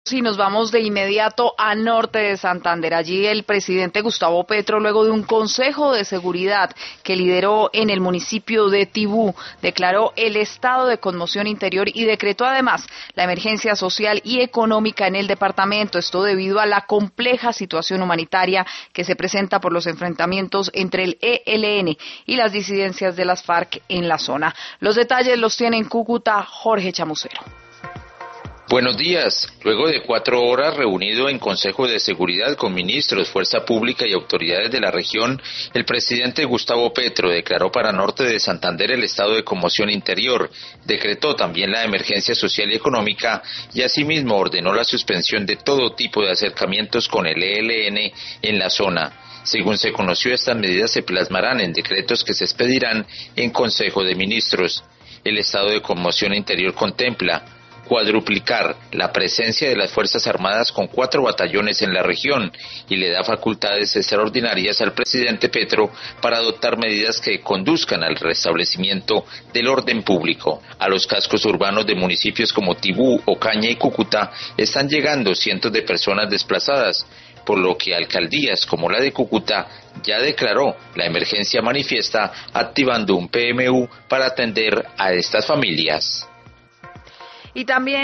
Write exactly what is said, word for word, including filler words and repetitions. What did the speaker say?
Y nos vamos de inmediato a norte de Santander. Allí el presidente Gustavo Petro, luego de un consejo de seguridad que lideró en el municipio de Tibú, declaró el estado de conmoción interior y decretó además la emergencia social y económica en el departamento. Esto debido a la compleja situación humanitaria que se presenta por los enfrentamientos entre el E L N y las disidencias de las FARC en la zona. Los detalles los tiene en Cúcuta Jorge Chamucero. Buenos días. Luego de cuatro horas reunido en Consejo de Seguridad con ministros, Fuerza Pública y autoridades de la región, el presidente Gustavo Petro declaró para norte de Santander el estado de conmoción interior, decretó también la emergencia social y económica y asimismo ordenó la suspensión de todo tipo de acercamientos con el E L N en la zona. Según se conoció, estas medidas se plasmarán en decretos que se expedirán en Consejo de Ministros. El estado de conmoción interior contempla cuadruplicar la presencia de las Fuerzas Armadas con cuatro batallones en la región y le da facultades extraordinarias al presidente Petro para adoptar medidas que conduzcan al restablecimiento del orden público. A los cascos urbanos de municipios como Tibú, Ocaña y Cúcuta están llegando cientos de personas desplazadas, por lo que alcaldías como la de Cúcuta ya declaró la emergencia manifiesta, activando un P M U para atender a estas familias. Y también